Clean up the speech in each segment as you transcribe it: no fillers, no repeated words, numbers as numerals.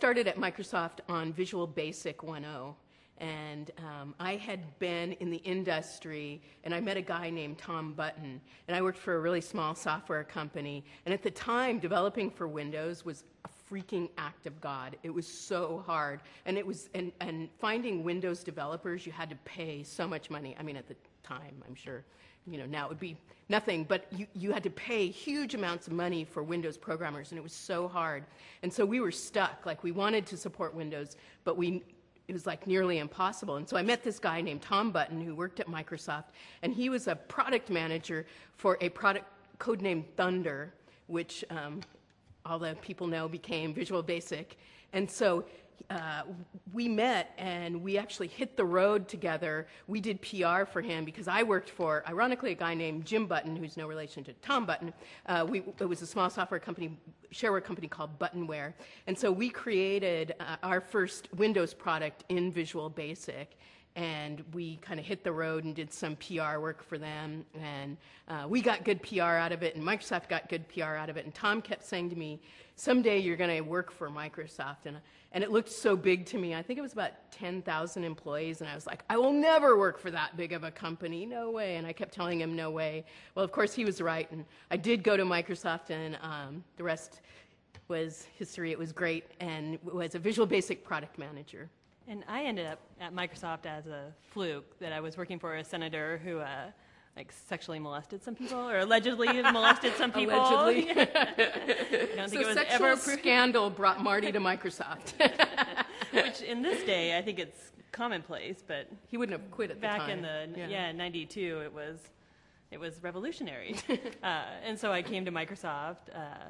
started at Microsoft on Visual Basic 1.0. And I had been in the industry, and I met a guy named Tom Button, and I worked for a really small software company. And at the time, developing for Windows was a freaking act of God. It was so hard, and and finding Windows developers, you had to pay so much money. I mean, at the time, I'm sure, now it would be nothing, but you had to pay huge amounts of money for Windows programmers, and it was so hard. And so we were stuck. Like, we wanted to support Windows, but it was like nearly impossible. And so I met this guy named Tom Button who worked at Microsoft, and he was a product manager for a product codenamed Thunder, which all the people know became Visual Basic. And so we met, and we actually hit the road together. We did PR for him because I worked for, ironically, a guy named Jim Button, who's no relation to Tom Button. It was a small software company, shareware company called Buttonware. And so we created our first Windows product in Visual Basic. And we kind of hit the road and did some PR work for them. And we got good PR out of it, and Microsoft got good PR out of it. And Tom kept saying to me, someday you're going to work for Microsoft. And it looked so big to me. I think it was about 10,000 employees. And I was like, I will never work for that big of a company. No way. And I kept telling him no way. Well, of course, he was right. And I did go to Microsoft, and the rest was history. It was great, and was a Visual Basic product manager. And I ended up at Microsoft as a fluke, that I was working for a senator who sexually molested some people, or allegedly molested some people. Allegedly. I don't think it was sexual ever scandal brought Marty to Microsoft. Which in this day, I think it's commonplace, but he wouldn't have quit at the time. Back in the 92, it was revolutionary. And so I came to Microsoft.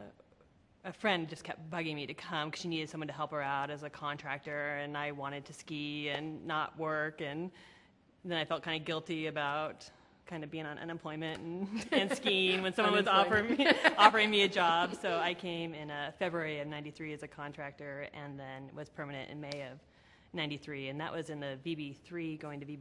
A friend just kept bugging me to come because she needed someone to help her out as a contractor, and I wanted to ski and not work, and then I felt kind of guilty about kind of being on unemployment and skiing when someone was offering me a job. So I came in February of 93 as a contractor, and then was permanent in May of 93, and that was in the VB3 going to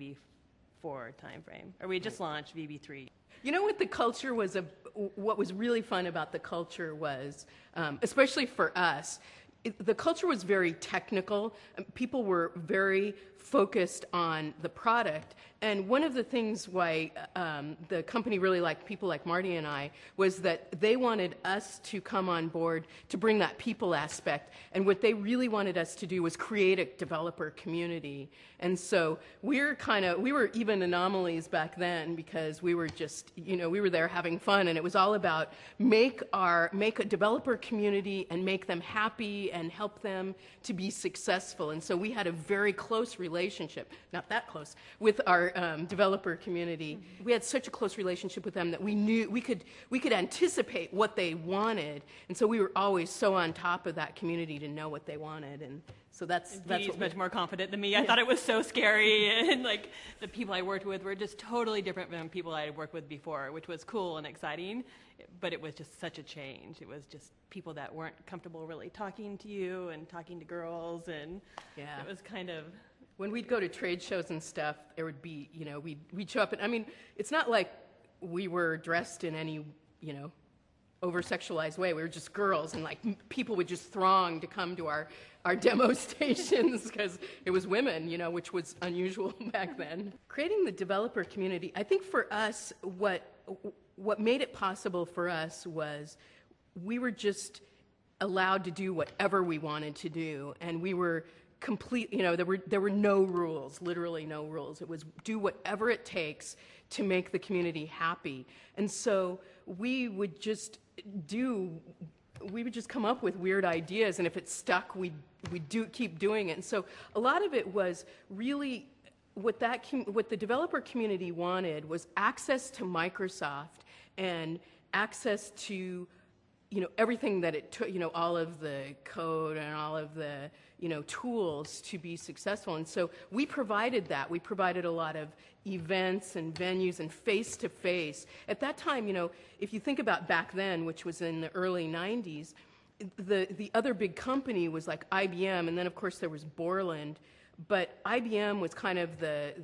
VB4 timeframe. Or we had just launched VB3. You know what the culture was, what was really fun about the culture was, especially for us, the culture was very technical. People were very focused on the product. And one of the things why the company really liked people like Marty and I was that they wanted us to come on board to bring that people aspect. And what they really wanted us to do was create a developer community. And so we were even anomalies back then, because we were just, we were there having fun, and it was all about make a developer community and make them happy and help them to be successful. And so we had a very close relationship, not that close, with our developer community. We had such a close relationship with them that we knew we could anticipate what they wanted, and so we were always so on top of that community to know what they wanted. And so that's what much more confident than me. I thought it was so scary, and like the people I worked with were just totally different from people I had worked with before, which was cool and exciting, but it was just such a change. It was just people that weren't comfortable really talking to you and talking to girls, and it was kind of... When we'd go to trade shows and stuff, there would be, we'd show up, and I mean, it's not like we were dressed in any, over-sexualized way. We were just girls, and like people would just throng to come to our demo stations because it was women, which was unusual back then. Creating the developer community, I think for us, what made it possible for us was we were just allowed to do whatever we wanted to do, and we were complete, there were no rules, literally no rules. It was do whatever it takes to make the community happy. And so we would just come up with weird ideas, and if it stuck, we'd keep doing it. And so a lot of it was really what the developer community wanted was access to Microsoft and access to everything that it took, all of the code and all of the, tools to be successful. And so we provided that. We provided a lot of events and venues and face-to-face. At that time, if you think about back then, which was in the early 90s, the other big company was like IBM, and then of course there was Borland. but IBM was kind of the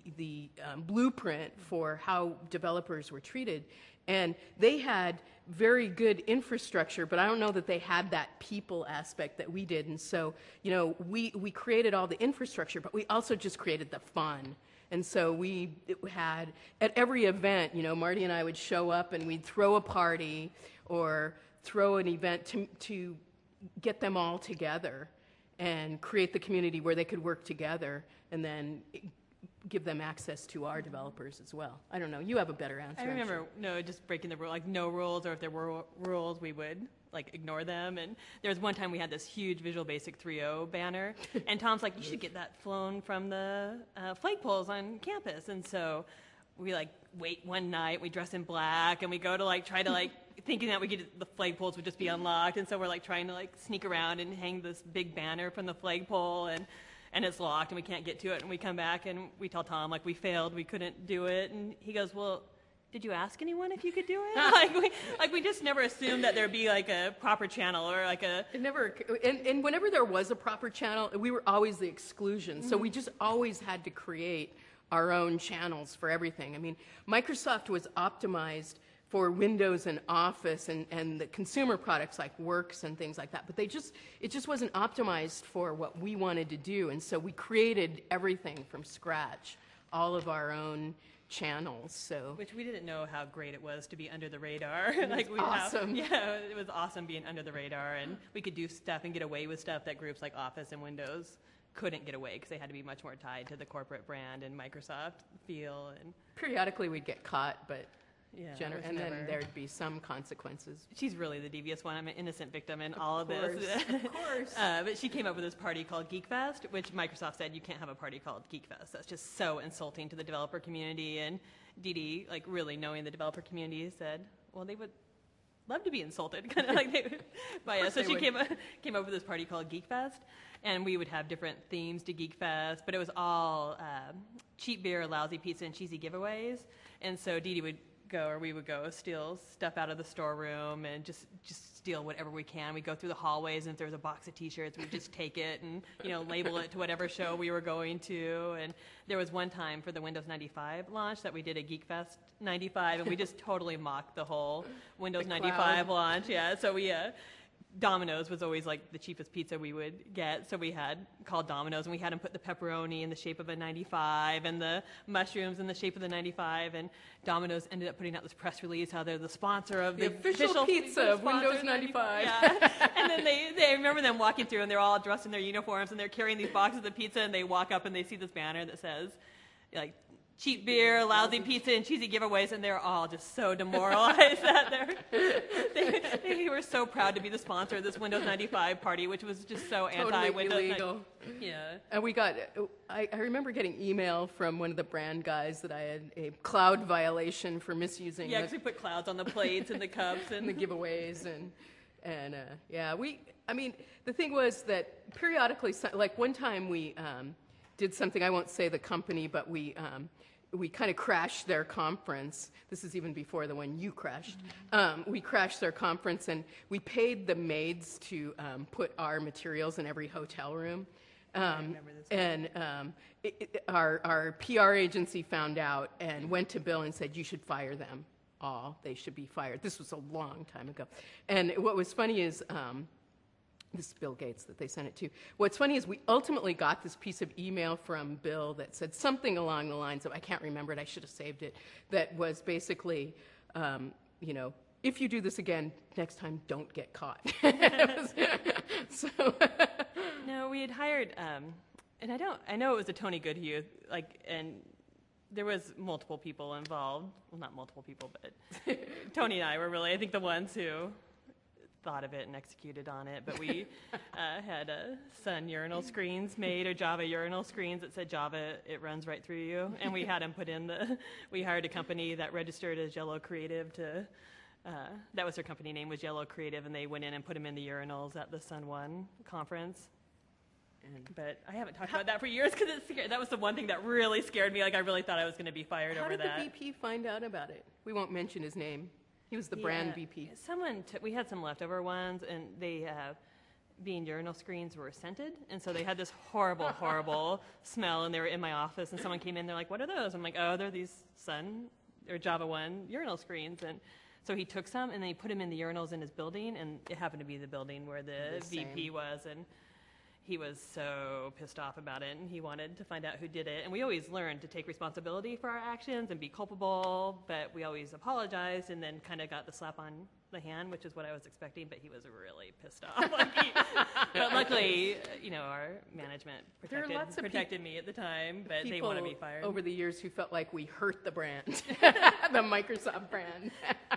blueprint for how developers were treated. And they had very good infrastructure, but I don't know that they had that people aspect that we did. And so, you know, we created all the infrastructure, but we also just created the fun. And so we had, at every event, you know, Marty and I would show up and we'd throw a party or throw an event to get them all together and create the community where they could work together and then give them access to our developers as well. I don't know. You have a better answer. I remember, just breaking the rule, like no rules, or if there were rules, we would like ignore them. And there was one time we had this huge Visual Basic 3.0 banner, and Tom's like, you should get that flown from the flagpoles on campus. And so we like wait one night, we dress in black, and we go to like try to like thinking that the flagpoles would just be unlocked. And so we're like trying to like sneak around and hang this big banner from the flagpole, and it's locked and we can't get to it. And we come back and we tell Tom, like, we failed, we couldn't do it. And he goes, well, did you ask anyone if you could do it? we just never assumed that there'd be like a proper channel or like a... It never, and whenever there was a proper channel, we were always the exclusion. So we just always had to create our own channels for everything. I mean, Microsoft was optimized for Windows and Office and the consumer products like Works and things like that. But it just wasn't optimized for what we wanted to do. And so we created everything from scratch, all of our own channels. So which we didn't know how great it was to be under the radar. Awesome. It was awesome being under the radar, and we could do stuff and get away with stuff that groups like Office and Windows couldn't get away because they had to be much more tied to the corporate brand and Microsoft feel. And periodically we'd get caught, but and then there'd be some consequences. She's really the devious one. I'm an innocent victim in all of this. Of course. But she came up with this party called GeekFest, which Microsoft said you can't have a party called GeekFest. That's just so insulting to the developer community. And Dee Dee, like really knowing the developer community, said, well, they would love to be insulted, kind of like by us. So she came up with this party called GeekFest, and we would have different themes to GeekFest, but it was all cheap beer, lousy pizza, and cheesy giveaways. And so Dee Dee would we would go steal stuff out of the storeroom and just steal whatever we can. We'd go through the hallways, and if there was a box of T-shirts, we'd just take it and label it to whatever show we were going to. And there was one time for the Windows 95 launch that we did a GeekFest 95, and we just totally mocked the whole Windows 95 launch. Yeah, so we Domino's was always like the cheapest pizza we would get, so we had called Domino's, and we had them put the pepperoni in the shape of a 95 and the mushrooms in the shape of the 95, and Domino's ended up putting out this press release how they're the sponsor of the official pizza of Windows 95. Yeah. And then they remember them walking through, and they're all dressed in their uniforms, and they're carrying these boxes of pizza, and they walk up and they see this banner that says, like, cheap beer, lousy pizza, and cheesy giveaways, and they're all just so demoralized that they were so proud to be the sponsor of this Windows 95 party, which was just so anti-Windows. Totally illegal. Yeah. And we got, I remember getting email from one of the brand guys that I had a cloud violation for misusing. Yeah, because we put clouds on the plates and the cups and the giveaways I mean, the thing was that periodically, like one time we did something, I won't say the company, but we kind of crashed their conference. This is even before the one you crashed. We crashed their conference, and we paid the maids to put our materials in every hotel room. I remember this. Our PR agency found out and went to Bill and said, you should fire them all. They should be fired. This was a long time ago. And what was funny is... this is Bill Gates that they sent it to. What's funny is we ultimately got this piece of email from Bill that said something along the lines of, I can't remember it, I should have saved it, that was basically, if you do this again, next time don't get caught. No, we had hired, and I know it was a Tony Goodhue, and there was multiple people involved. Well, not multiple people, but Tony and I were really, I think, the ones who thought of it and executed on it, but we had Sun urinal screens made, or Java urinal screens that said Java, it runs right through you, and we had them put in we hired a company that registered as Yellow Creative that was their company name, was Yellow Creative, and they went in and put them in the urinals at the Sun One conference. But I haven't talked about that for years because that was the one thing that really scared me. Like, I really thought I was going to be fired over that. How did the VP find out about it? We won't mention his name. He was the brand VP. We had some leftover ones, and being urinal screens were scented, and so they had this horrible smell, and they were in my office, and someone came in, they're like, what are those? I'm like, oh, they're these Sun or Java 1 urinal screens. And so he took some, and then he put them in the urinals in his building, and it happened to be the building where the VP was, and he was so pissed off about it, and he wanted to find out who did it. And we always learned to take responsibility for our actions and be culpable, but we always apologized and then kind of got the slap on the hand, which is what I was expecting, but he was really pissed off. But luckily, our management protected me at the time, but they want to be fired. Over the years who felt like we hurt the brand, the Microsoft brand.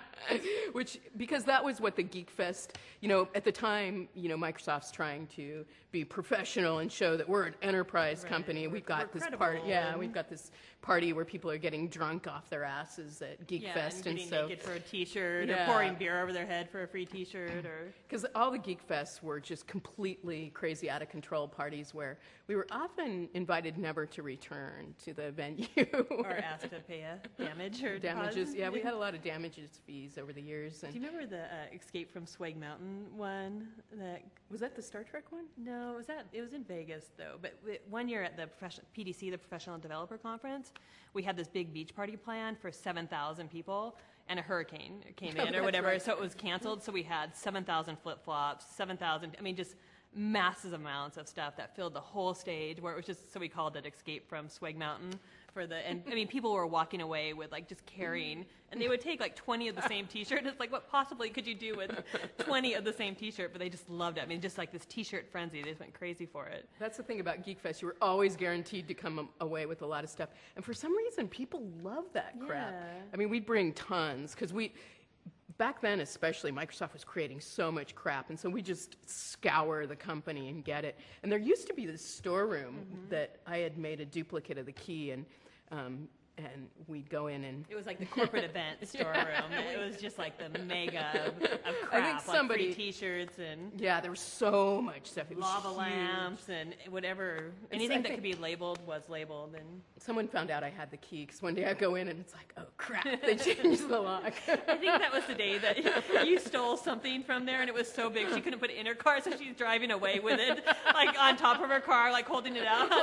Because that was what the Geek Fest, at the time, Microsoft's trying to be professional and show that we're an enterprise company. We've got this party, we've got this party where people are getting drunk off their asses at Geek Fest, and getting naked for a T-shirt, or pouring beer over their head for a free T-shirt, or because all the Geek Fests were just completely crazy, out of control parties where we were often invited never to return to the venue or asked to pay a damage or damages. Yeah, we had a lot of damages fees over the years. And do you remember the Escape from Swag Mountain one? Was that the Star Trek one? No, it was in Vegas though. But one year at the PDC, the Professional Developer Conference, we had this big beach party planned for 7,000 people, and a hurricane came in or whatever, so it was canceled. So we had 7,000 flip-flops, 7,000, just massive amounts of stuff that filled the whole stage, where it was just, so we called it Escape from Swag Mountain. People were walking away with just carrying, and they would take 20 of the same T-shirt. It's like, what possibly could you do with 20 of the same T-shirt? But they just loved it. Just this T-shirt frenzy. They just went crazy for it. That's the thing about Geek Fest. You were always guaranteed to come away with a lot of stuff. And for some reason, people love that crap. We bring tons, because back then especially, Microsoft was creating so much crap, and so we just scour the company and get it. And there used to be this storeroom that I had made a duplicate of the key, and we'd go in and... It was like the corporate event storeroom. It was just the mega of crap, free T-shirts and... Yeah, there was so much stuff. It was lava huge. Lamps and whatever. Anything that could be labeled was labeled. And someone found out I had the key, because one day I go in and it's like, oh crap, they changed the lock. I think that was the day that you stole something from there, and it was so big she couldn't put it in her car, so she's driving away with it, on top of her car, holding it out.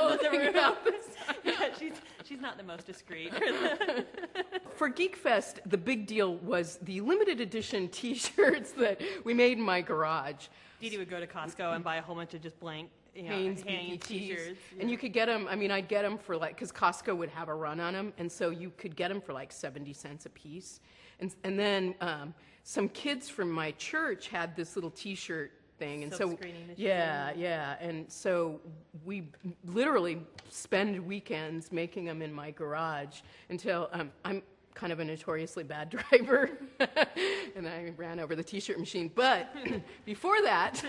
She's not the most discreet. For Geek Fest, the big deal was the limited edition T-shirts that we made in my garage. Dee Dee would go to Costco and buy a whole bunch of just blank Hanes T-shirts. And you could get them, I'd get them for because Costco would have a run on them, and so you could get them for 70 cents a piece. And then some kids from my church had this little T-shirt thing, and and so we literally spend weekends making them in my garage until I'm kind of a notoriously bad driver, and I ran over the T-shirt machine. But before that,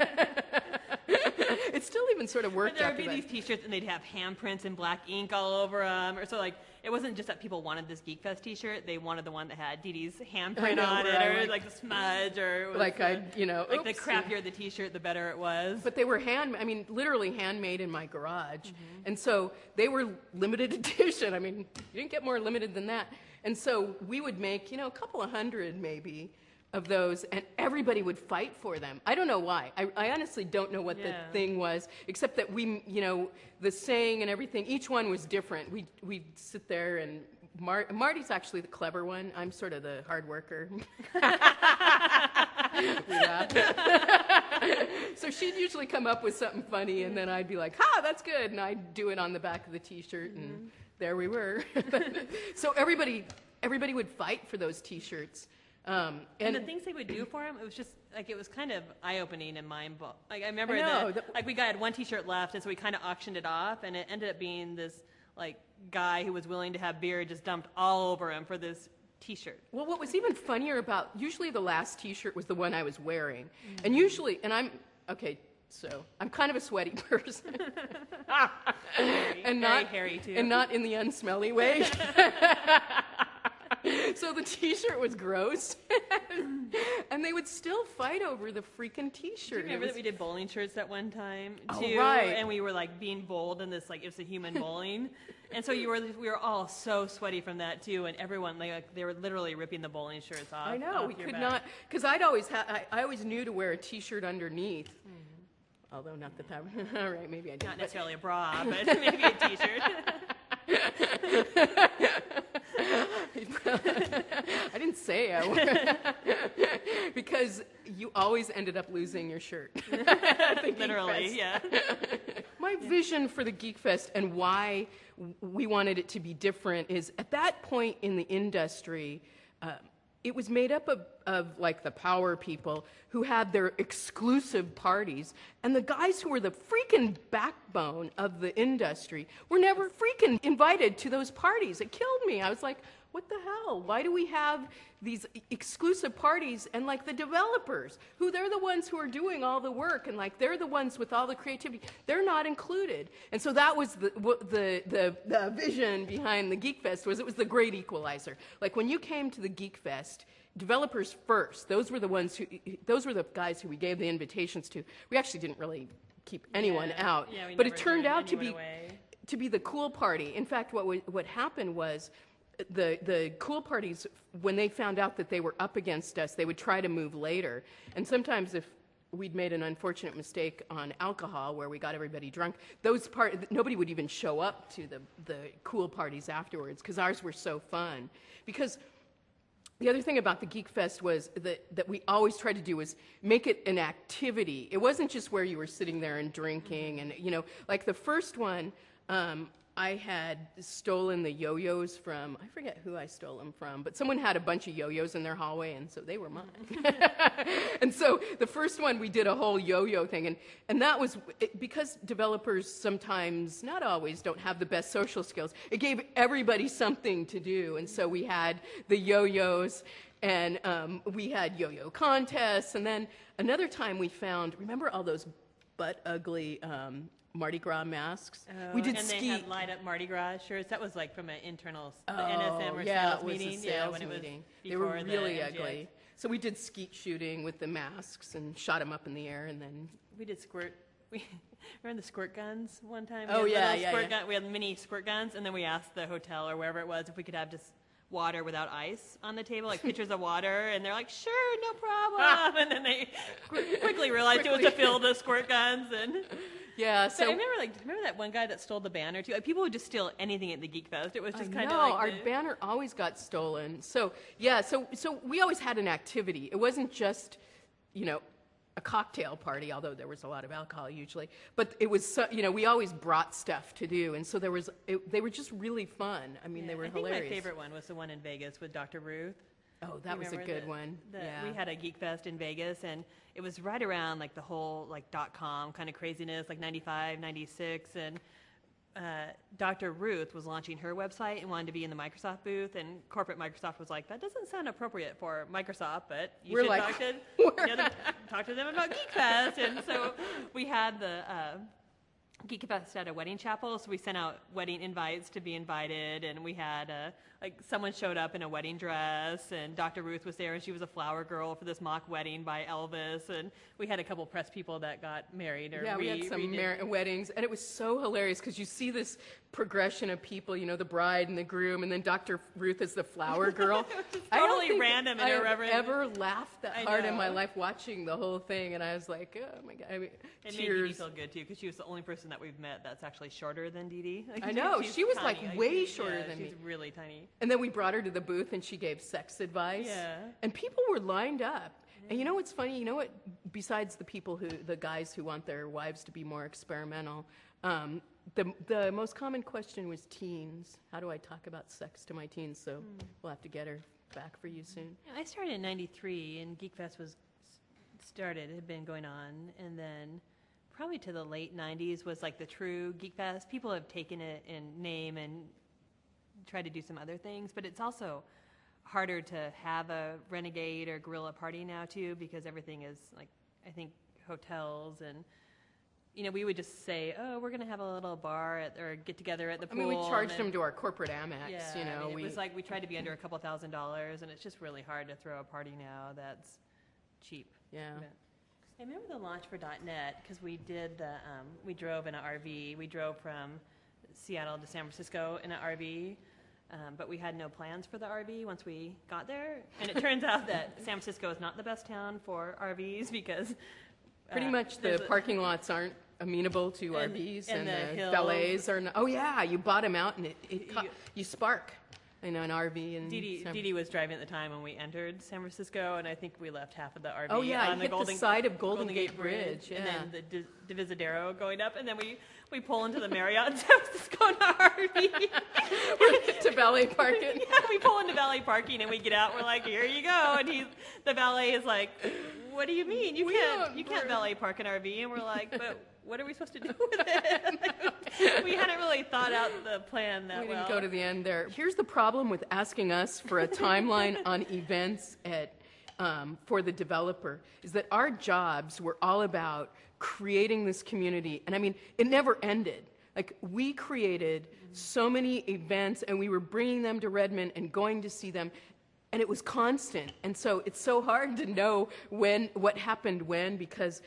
it still even sort of worked. But there would be these T-shirts, and they'd have handprints and black ink all over them, or so it wasn't just that people wanted this Geek Fest T-shirt; they wanted the one that had Dee Dee's handprint on it, or the smudge, or the crappier the T-shirt, the better it was. But they were literally handmade in my garage, and so they were limited edition. You didn't get more limited than that. And so we would make, a couple of hundred maybe of those, and everybody would fight for them. I don't know why. I honestly don't know what the thing was, except that we, the saying and everything, each one was different. We'd sit there, and Marty's actually the clever one. I'm sort of the hard worker. So she'd usually come up with something funny, and then I'd be like, ha, that's good, and I'd do it on the back of the T-shirt, and there we were. So everybody would fight for those T-shirts. And the things they would do for him, it was just it was kind of eye-opening and mind-blowing. I remember we had one T-shirt left, and so we kind of auctioned it off, and it ended up being this guy who was willing to have beer just dumped all over him for this T-shirt. Well, what was even funnier about, usually the last T-shirt was the one I was wearing, and so I'm kind of a sweaty person. Very hairy too. And not in the unsmelly way. So the T-shirt was gross, and they would still fight over the freaking T-shirt. Do you remember that we did bowling shirts at one time too? Oh, right. And we were being bowled in this it was a human bowling, and so we were all so sweaty from that too. And everyone they were literally ripping the bowling shirts off. I know we could not, because I always knew to wear a T-shirt underneath. although not that that, all right, maybe I did. Not necessarily a bra, but maybe a t-shirt. I didn't say I would. Because you always ended up losing your shirt. Literally, yeah. My vision for the Geek Fest and why we wanted it to be different is at that point in the industry, it was made up of like the power people who had their exclusive parties, and the guys who were the freaking backbone of the industry were never freaking invited to those parties. It killed me. I was like, what the hell? Why do we have these exclusive parties and like the developers, who they're the ones who are doing all the work and like they're the ones with all the creativity, they're not included. And so that was the vision behind the Geek Fest, was it was the great equalizer. Like when you came to the Geek Fest, developers first, those were the guys who we gave the invitations to. We actually didn't really keep anyone out, but it turned out to be the cool party. In fact, what happened was, the cool parties, when they found out that they were up against us, they would try to move later. And sometimes if we'd made an unfortunate mistake on alcohol where we got everybody drunk, nobody would even show up to the cool parties afterwards, because ours were so fun. Because the other thing about the Geek Fest was that we always tried to do was make it an activity. It wasn't just where you were sitting there and drinking. And, like the first one, I had stolen the yo-yos from, I forget who I stole them from, but someone had a bunch of yo-yos in their hallway, and so they were mine. And so the first one, we did a whole yo-yo thing, and that was, because developers sometimes, not always, don't have the best social skills, it gave everybody something to do. And so we had the yo-yos, and we had yo-yo contests, and then another time we found, remember all those butt-ugly Mardi Gras masks? We did and ski. They had light-up Mardi Gras shirts. That was like from an internal NSM or sales meeting. When it was they were really ugly. So we did skeet shooting with the masks and shot them up in the air, and then we did squirt. We remember the squirt guns one time. We had mini squirt guns, and then we asked the hotel or wherever it was if we could have just water without ice on the table, like pitchers of water, and they're like, sure, no problem. And then they quickly realized it was to fill the squirt guns. And yeah, so I remember that one guy that stole the banner too. Like, people would just steal anything at the Geek Fest. It was just kind of like our banner always got stolen. So so we always had an activity. It wasn't just a cocktail party, although there was a lot of alcohol usually. But it was we always brought stuff to do, and so they were just really fun. I mean, they were hilarious. I think my favorite one was the one in Vegas with Dr. Ruth. Oh, that was a good one. We had a Geek Fest in Vegas, and it was right around like the whole like .com kind of craziness, like 95, 96, and Dr. Ruth was launching her website and wanted to be in the Microsoft booth, and corporate Microsoft was like, that doesn't sound appropriate for Microsoft, but you should talk to them about Geek Fest. And so we had the Geek Fest at a wedding chapel, so we sent out wedding invites to be invited, and we had someone showed up in a wedding dress, and Dr. Ruth was there, and she was a flower girl for this mock wedding by Elvis, and we had a couple press people that got married. We had some weddings, and it was so hilarious because you see this progression of people, the bride and the groom, and then Dr. Ruth is the flower girl. Totally random and irreverent. I ever laughed that hard in my life watching the whole thing, and I was like, oh my God. I mean, it tears. made Dee Dee feel good too, because she was the only person that we've met that's actually shorter than Dee Dee. I know, she was tiny. Way shorter than me. She's really tiny. And then we brought her to the booth, and she gave sex advice. Yeah. And people were lined up. And you know what's funny? You know what? Besides the guys who want their wives to be more experimental, the most common question was teens. How do I talk about sex to my teens? So we'll have to get her back for you soon. I started in '93, and Geek Fest had been going on, and then probably to the late '90s was like the true Geek Fest. People have taken it in name and tried to do some other things, but it's also harder to have a Renegade or Guerrilla party now too, because everything is like, I think hotels and we would just say, oh, we're going to have a little bar or get together at the pool. I mean, we charged them to our corporate Amex. Yeah, it was like we tried to be under a couple $1,000s, and it's just really hard to throw a party now that's cheap. Yeah. I remember the launch for .NET because we did we drove in an RV. We drove from Seattle to San Francisco in an RV. But we had no plans for the RV once we got there. And it turns out that San Francisco is not the best town for RVs because Pretty much the parking lots aren't amenable to RVs, and and the the hills. valets are not. Oh yeah, you bottom out and you spark. An RV. And Dee Dee was driving at the time when we entered San Francisco, and I think we left half of the RV Oh yeah, on you hit the side of Golden Gate Bridge. Yeah. And then the Divisadero going up, and then we pull into the Marriott in San Francisco in our RV. To valet park it. Yeah, we pull into valet parking, and we get out. We're like, here you go. And the valet is like, what do you mean? You can't valet park an RV. And we're like, but what are we supposed to do with it? We hadn't really thought out the plan that well. We didn't go to the end there. Here's the problem with asking us for a timeline on events for the developer, is that our jobs were all about creating this community. And I mean, it never ended. Like, we created so many events, and we were bringing them to Redmond and going to see them, and it was constant. And so it's so hard to know what happened when, because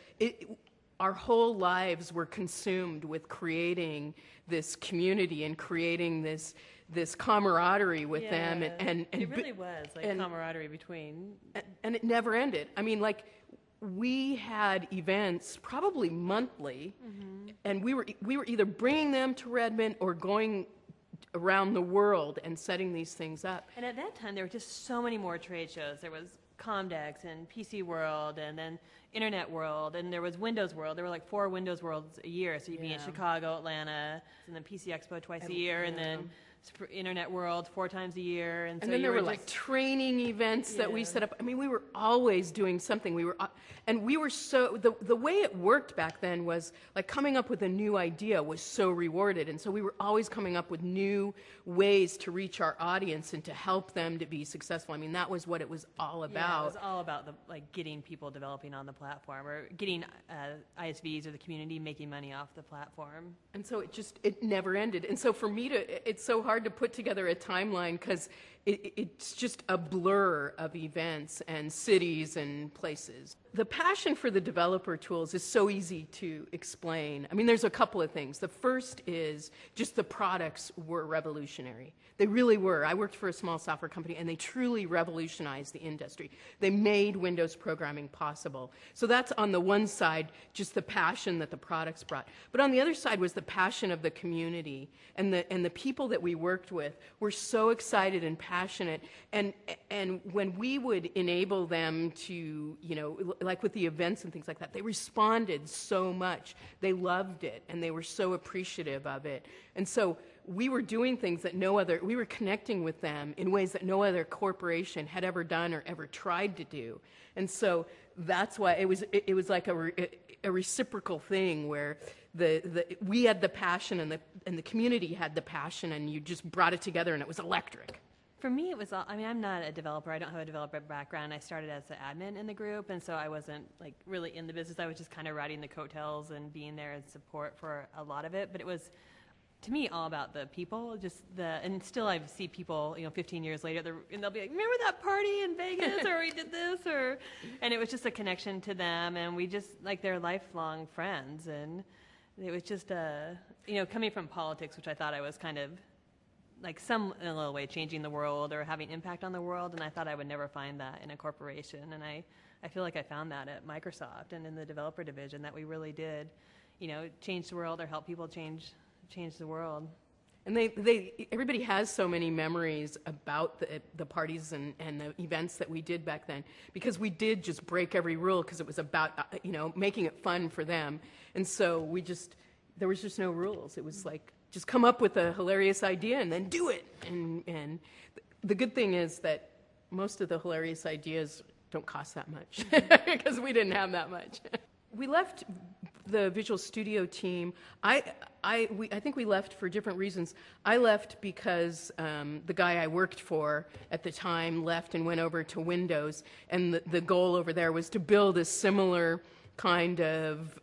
our whole lives were consumed with creating this community and creating this camaraderie with them. And it really was like camaraderie between. And it never ended. I mean, like, we had events probably monthly, and we were either bringing them to Redmond or going around the world and setting these things up. And at that time, there were just so many more trade shows. There was Comdex and PC World, and then Internet World, and there was Windows World. There were like 4 Windows Worlds a year, so you'd be in Chicago, Atlanta, and then PC Expo twice a year, and then Internet World 4 times a year. And so then there were like training events that we set up. I mean, we were always doing something. We were so, the way it worked back then was like coming up with a new idea was so rewarded. And so we were always coming up with new ways to reach our audience and to help them to be successful. I mean, that was what it was all about. Yeah, it was all about getting people developing on the platform, or getting ISVs or the community making money off the platform. And so it never ended. And so for me it's so hard to put together a timeline, because it's just a blur of events and cities and places. The passion for the developer tools is so easy to explain. I mean, there's a couple of things. The first is just the products were revolutionary. They really were. I worked for a small software company, and they truly revolutionized the industry. They made Windows programming possible. So that's on the one side, just the passion that the products brought. But on the other side was the passion of the community, and the people that we worked with were so excited and passionate. And when we would enable them to, like with the events and things like that, they responded so much. They loved it, and they were so appreciative of it. And so we were doing things that we were connecting with them in ways that no other corporation had ever done or ever tried to do. And so that's why it was like a reciprocal thing, where we had the passion and the community had the passion, and you just brought it together, and it was electric. For me, it was I'm not a developer. I don't have a developer background. I started as an admin in the group, and so I wasn't really in the business. I was just kind of riding the coattails and being there as support for a lot of it. But it was, to me, all about the people. And still I see people, 15 years later, and they'll be like, remember that party in Vegas, or we did this, and it was just a connection to them, and we just, they're lifelong friends. And it was just, coming from politics, which I thought I was kind of, in a little way, changing the world or having impact on the world, and I thought I would never find that in a corporation. And I feel like I found that at Microsoft and in the developer division, that we really did, change the world or help people change the world. And everybody has so many memories about the parties and the events that we did back then, because we did just break every rule, because it was about making it fun for them. And so there was just no rules. It was like, just come up with a hilarious idea and then do it. And the good thing is that most of the hilarious ideas don't cost that much, because we didn't have that much. We left the Visual Studio team. I think we left for different reasons. I left because the guy I worked for at the time left and went over to Windows, and the goal over there was to build a similar kind of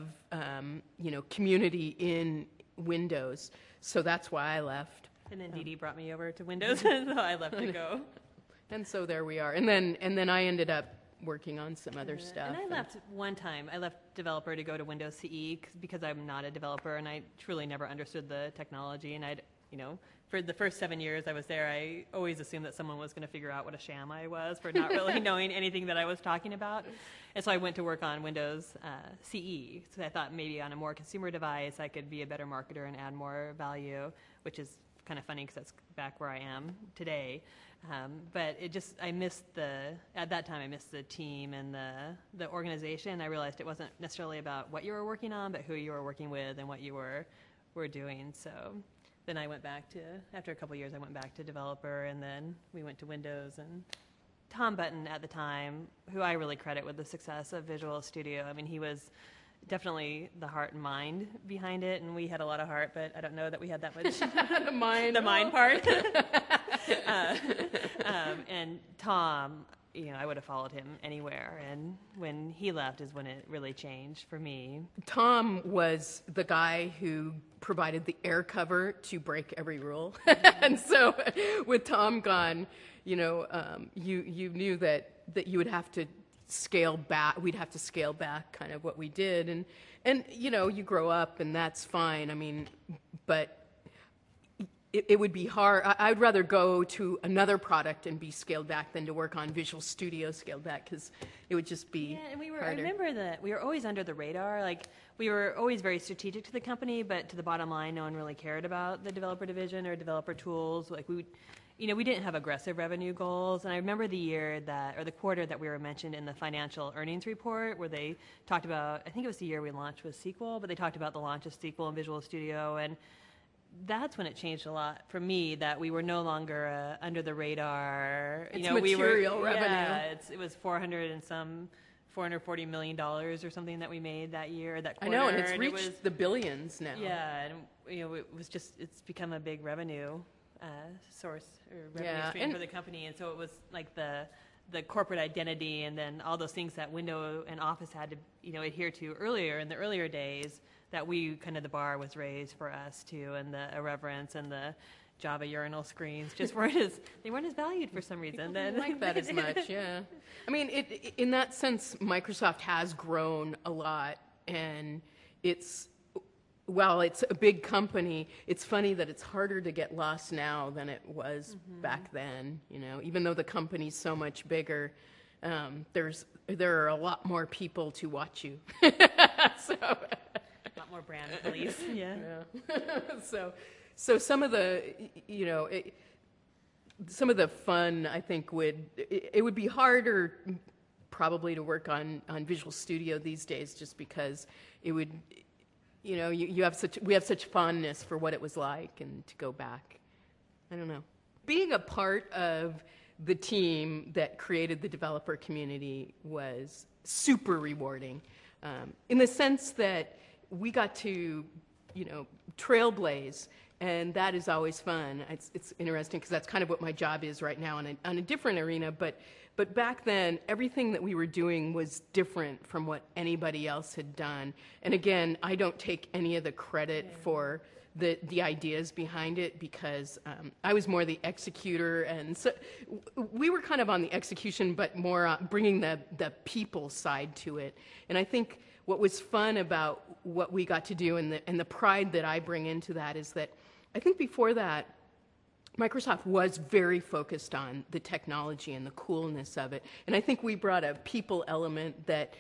community in Windows. So that's why I left. And then Dee Dee brought me over to Windows, so I left to go. And so there we are. And then I ended up working on some other stuff. And I left one time. I left developer to go to Windows CE because I'm not a developer, and I truly never understood the technology, and for the first 7 years I was there, I always assumed that someone was going to figure out what a sham I was for not really knowing anything that I was talking about. And so I went to work on Windows CE. So I thought maybe on a more consumer device I could be a better marketer and add more value, which is kind of funny because that's back where I am today. But at that time I missed the team and the organization. I realized it wasn't necessarily about what you were working on, but who you were working with and what you were doing. So then I went back after a couple of years, I went back to developer, and then we went to Windows. And Tom Button at the time, who I really credit with the success of Visual Studio, I mean, he was definitely the heart and mind behind it, and we had a lot of heart, but I don't know that we had that much the mind part. And Tom, I would have followed him anywhere, and when he left is when it really changed for me. Tom was the guy who provided the air cover to break every rule. And so with Tom gone, you knew that you would have to scale back. We'd have to scale back kind of what we did. And you grow up and that's fine. I mean, but it would be hard. I'd rather go to another product and be scaled back than to work on Visual Studio scaled back, because it would just be and harder. I remember that we were always under the radar. Like, we were always very strategic to the company, but to the bottom line, no one really cared about the developer division or developer tools. Like, we didn't have aggressive revenue goals. And I remember the quarter that we were mentioned in the financial earnings report, where they talked about, I think it was the year we launched with SQL, but they talked about the launch of SQL and Visual Studio. And that's when it changed a lot for me, that we were no longer under the radar. It's material revenue. Yeah, it was $440 million or something that we made that year, that quarter. I know, and it's reached the billions now. Yeah, and it's become a big revenue source or revenue stream for the company, and so it was like the corporate identity, and then all those things that Windows and Office had to adhere to earlier in the earlier days, that the bar was raised for us too, and the irreverence and the Java urinal screens just weren't as valued for some reason. People didn't like that as much, yeah. I mean, in that sense, Microsoft has grown a lot, and while it's a big company, it's funny that it's harder to get lost now than it was back then. Even though the company's so much bigger, there are a lot more people to watch you. So. A lot more brand police. Yeah. So some of the fun, I think, it would be harder probably to work on Visual Studio these days, just because it would, we have such fondness for what it was like, and to go back, I don't know. Being a part of the team that created the developer community was super rewarding, in the sense that we got to, trailblaze, and that is always fun. It's interesting because that's kind of what my job is right now on a different arena. But back then, everything that we were doing was different from what anybody else had done. And again, I don't take any of the credit for the ideas behind it, because I was more the executor, and so we were kind of on the execution, but more bringing the people side to it. And I think what was fun about what we got to do, and the pride that I bring into that, is that I think before that, Microsoft was very focused on the technology and the coolness of it. And I think we brought a people element that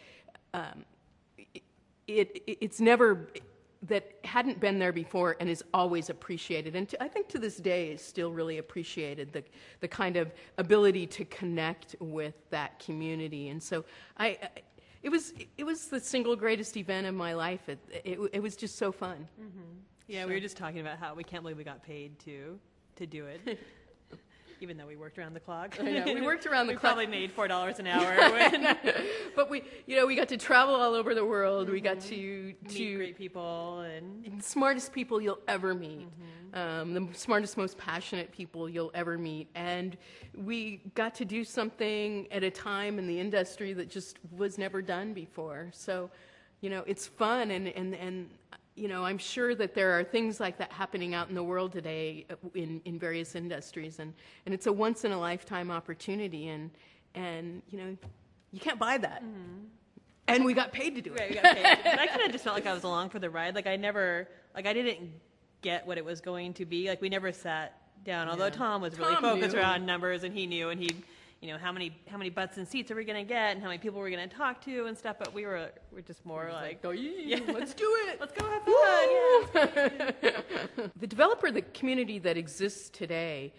that hadn't been there before, and is always appreciated. And I think to this day is still really appreciated, the kind of ability to connect with that community. And so it was the single greatest event of my life. It was just so fun. Mm-hmm. Yeah, we were just talking about how we can't believe we got paid to do it, even though we worked around the clock. I know, we worked around the we clock. We probably made $4 an hour. But we got to travel all over the world. We got to meet great people, and the smartest people you'll ever meet, the smartest, most passionate people you'll ever meet. And we got to do something at a time in the industry that just was never done before. So, it's fun, and I'm sure that there are things like that happening out in the world today in various industries, and it's a once in a lifetime opportunity, and you can't buy that. Mm-hmm. And we got paid to do it. Right, we got paid. But I kind of just felt like I was along for the ride. Like I didn't get what it was going to be. Like we never sat down, although Yeah. Tom was really Tom focused knew. around numbers, and he knew, and he'd, how many butts and seats are we going to get, and how many people we're going to talk to and stuff. But we're just more like, oh, yeah, yeah. let's do it. let's go have fun. Yeah. The developer, the community that exists today,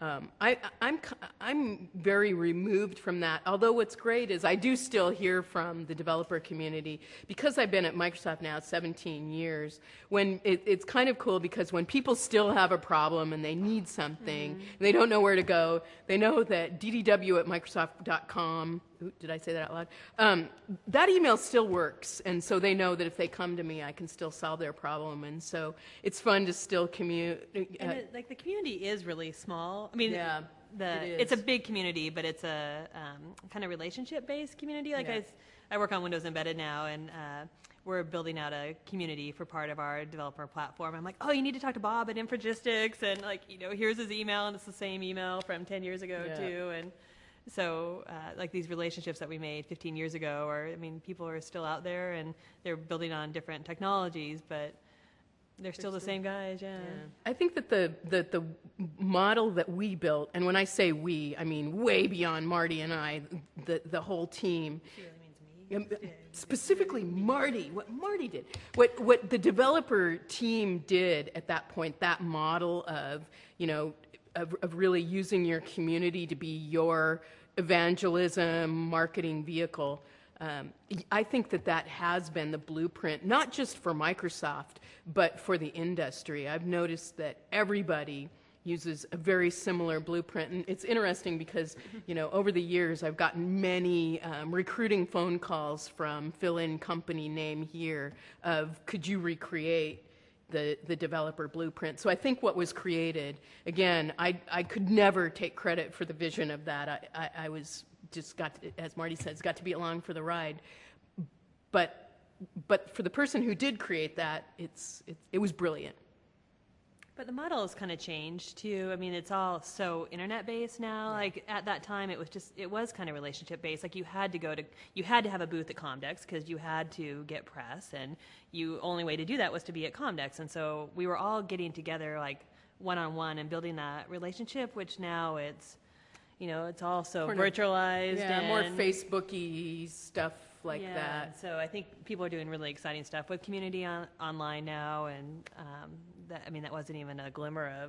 I'm very removed from that. Although what's great is I do still hear from the developer community because I've been at Microsoft now 17 years. When it's kind of cool because when people still have a problem and they need something, and they don't know where to go, they know that ddw@microsoft.com. Ooh, did I say that out loud? That email still works, and so they know that if they come to me, I can still solve their problem. And so it's fun to still commute. And the community is really small. I mean, Yeah, it's a big community, but it's a kind of relationship-based community. Like Yeah. I work on Windows Embedded now, and we're building out a community for part of our developer platform. I'm like, oh, you need to talk to Bob at Infragistics, and here's his email, and it's the same email from 10 years ago Yeah. too, and so these relationships that we made 15 years ago, people are still out there, and they're building on different technologies, but they're still the same guys, yeah. I think that the model that we built, and when I say we, I mean way beyond Marty and I, the whole team. She really means me. Specifically Marty, what Marty did, what the developer team did at that point, that model of of really using your community to be your evangelism marketing vehicle. I think that has been the blueprint, not just for Microsoft, but for the industry. I've noticed that everybody uses a very similar blueprint. And it's interesting because, over the years, I've gotten many recruiting phone calls from fill-in company name here of, could you recreate the developer blueprint? So I think what was created, again, I could never take credit for the vision of that. I was just as Marty says, got to be along for the ride. But for the person who did create that, it was brilliant. But the model has kind of changed too. I mean, it's all so internet-based now. Like at that time, it was kind of relationship-based. Like you had to have a booth at Comdex because you had to get press, and only way to do that was to be at Comdex. And so we were all getting together like one-on-one and building that relationship, which now it's all so virtualized. Yeah, and more Facebook-y stuff like that. So I think people are doing really exciting stuff with community online now, and that wasn't even a glimmer of,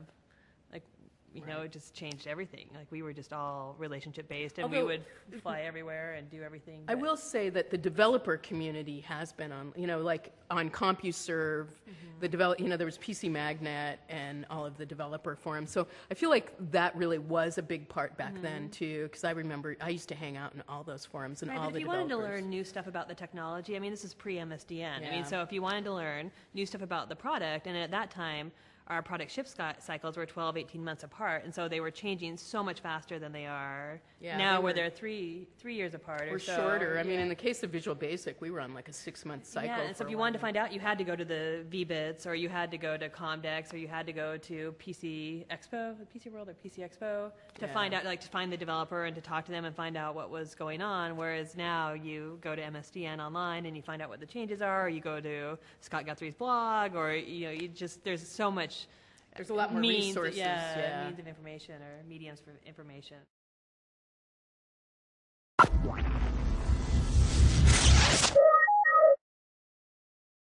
it just changed everything. Like we were just all relationship based, and we would fly everywhere and do everything. I will say that the developer community has been on, like on CompuServe, there was PC Magnet and all of the developer forums. So I feel like that really was a big part back then too, because I remember I used to hang out in all those forums and all but the if you developers. wanted to learn new stuff about the technology, this is pre-MSDN. Yeah. So if you wanted to learn new stuff about the product, and at that time, our product ship cycles were 12, 18 months apart, and so they were changing so much faster than they are now, where they're 3 years apart or so. shorter. I mean, in the case of Visual Basic, we were on like a 6-month cycle. Yeah, and so if you wanted to find out, you had to go to the VBits, or you had to go to Comdex, or you had to go to PC Expo, PC World or PC Expo, to find out, to find the developer and to talk to them and find out what was going on. Whereas now you go to MSDN online and you find out what the changes are, or you go to Scott Guthrie's blog, or there's so much. There's a lot more resources. Means of information or mediums for information.